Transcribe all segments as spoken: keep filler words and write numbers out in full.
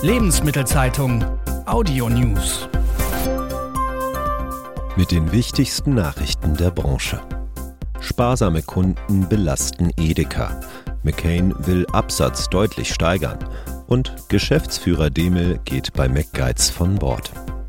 Lebensmittelzeitung Audio News. Mit den wichtigsten Nachrichten der Branche. Sparsame Kunden belasten Edeka. McCain will Absatz deutlich steigern. Und Geschäftsführer Demel geht bei McGuides von Bord.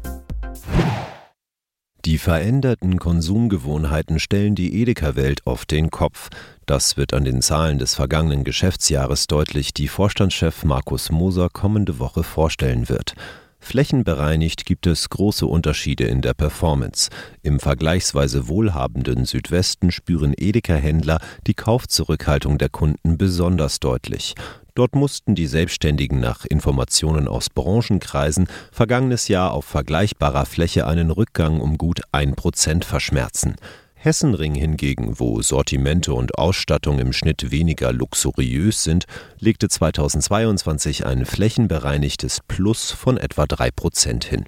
Die veränderten Konsumgewohnheiten stellen die Edeka-Welt auf den Kopf. Das wird an den Zahlen des vergangenen Geschäftsjahres deutlich, die Vorstandschef Markus Moser kommende Woche vorstellen wird. Flächenbereinigt gibt es große Unterschiede in der Performance. Im vergleichsweise wohlhabenden Südwesten spüren Edeka-Händler die Kaufzurückhaltung der Kunden besonders deutlich. Dort mussten die Selbstständigen nach Informationen aus Branchenkreisen vergangenes Jahr auf vergleichbarer Fläche einen Rückgang um gut ein Prozent verschmerzen. Hessenring hingegen, wo Sortimente und Ausstattung im Schnitt weniger luxuriös sind, legte zweitausendzweiundzwanzig ein flächenbereinigtes Plus von etwa drei Prozent hin.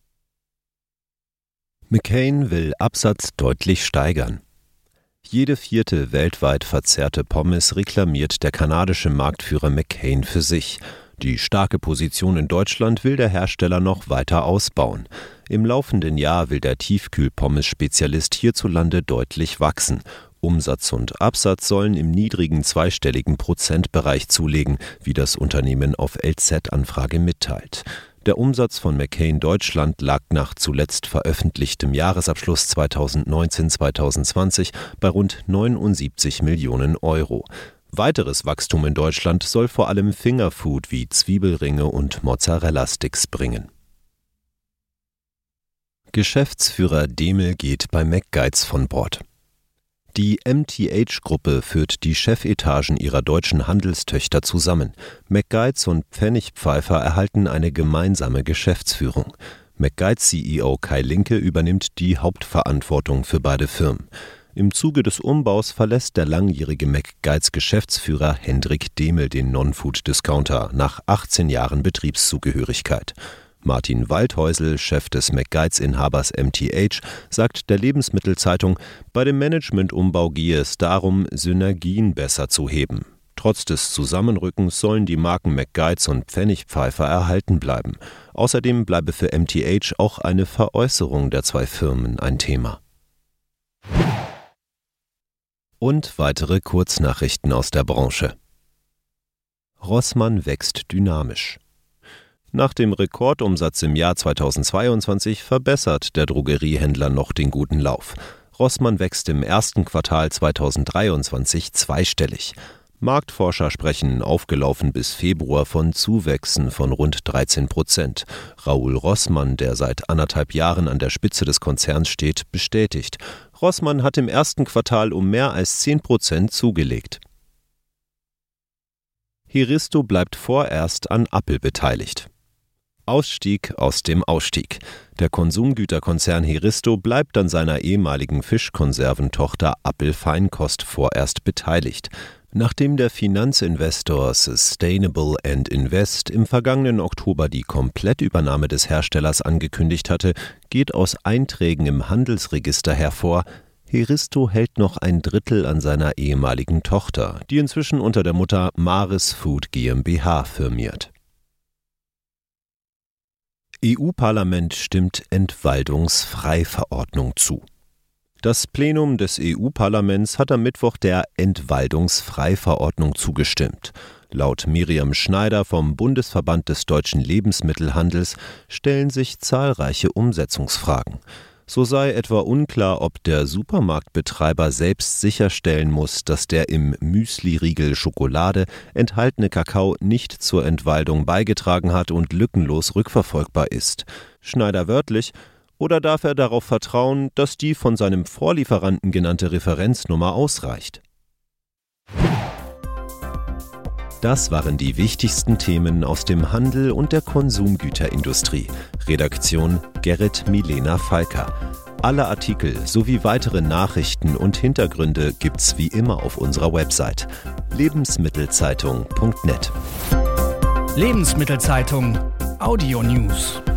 McCain will Absatz deutlich steigern. Jede vierte weltweit verzehrte Pommes reklamiert der kanadische Marktführer McCain für sich. Die starke Position in Deutschland will der Hersteller noch weiter ausbauen. Im laufenden Jahr will der Tiefkühl-Pommes-Spezialist hierzulande deutlich wachsen. Umsatz und Absatz sollen im niedrigen zweistelligen Prozentbereich zulegen, wie das Unternehmen auf L Z-Anfrage mitteilt. Der Umsatz von McCain Deutschland lag nach zuletzt veröffentlichtem Jahresabschluss zweitausendneunzehn zweitausendzwanzig bei rund neunundsiebzig Millionen Euro. Weiteres Wachstum in Deutschland soll vor allem Fingerfood wie Zwiebelringe und Mozzarella-Sticks bringen. Geschäftsführer Demel geht bei McGuides von Bord. Die M T H-Gruppe führt die Chefetagen ihrer deutschen Handelstöchter zusammen. McGuides und Pfennigpfeifer erhalten eine gemeinsame Geschäftsführung. McGuides-C E O Kai Linke übernimmt die Hauptverantwortung für beide Firmen. Im Zuge des Umbaus verlässt der langjährige McGuides-Geschäftsführer Hendrik Demel den Non-Food-Discounter nach achtzehn Jahren Betriebszugehörigkeit. Martin Waldhäusl, Chef des McGuides-Inhabers M T H, sagt der Lebensmittelzeitung, bei dem Managementumbau gehe es darum, Synergien besser zu heben. Trotz des Zusammenrückens sollen die Marken McGuides und Pfennigpfeifer erhalten bleiben. Außerdem bleibe für M T H auch eine Veräußerung der zwei Firmen ein Thema. Und weitere Kurznachrichten aus der Branche. Rossmann wächst dynamisch. Nach dem Rekordumsatz im Jahr zweitausendzweiundzwanzig verbessert der Drogeriehändler noch den guten Lauf. Rossmann wächst im ersten Quartal zweitausenddreiundzwanzig zweistellig. Marktforscher sprechen aufgelaufen bis Februar von Zuwächsen von rund dreizehn Prozent. Raoul Rossmann, der seit anderthalb Jahren an der Spitze des Konzerns steht, bestätigt. Rossmann hat im ersten Quartal um mehr als zehn Prozent zugelegt. Heristo bleibt vorerst an Appel beteiligt. Ausstieg aus dem Ausstieg. Der Konsumgüterkonzern Heristo bleibt an seiner ehemaligen Fischkonserventochter Appel Feinkost vorerst beteiligt. Nachdem der Finanzinvestor Sustainable and Invest im vergangenen Oktober die Komplettübernahme des Herstellers angekündigt hatte, geht aus Einträgen im Handelsregister hervor, Heristo hält noch ein Drittel an seiner ehemaligen Tochter, die inzwischen unter der Mutter Maris Food GmbH firmiert. E U-Parlament stimmt Entwaldungsfreiverordnung zu. Das Plenum des E U-Parlaments hat am Mittwoch der Entwaldungsfreiverordnung zugestimmt. Laut Miriam Schneider vom Bundesverband des deutschen Lebensmittelhandels stellen sich zahlreiche Umsetzungsfragen. So sei etwa unklar, ob der Supermarktbetreiber selbst sicherstellen muss, dass der im Müsli-Riegel Schokolade enthaltene Kakao nicht zur Entwaldung beigetragen hat und lückenlos rückverfolgbar ist. Schneider wörtlich: Oder darf er darauf vertrauen, dass die von seinem Vorlieferanten genannte Referenznummer ausreicht? Das waren die wichtigsten Themen aus dem Handel und der Konsumgüterindustrie. Redaktion Gerrit Milena Falker. Alle Artikel sowie weitere Nachrichten und Hintergründe gibt's wie immer auf unserer Website lebensmittelzeitung punkt net. Lebensmittelzeitung Audio News.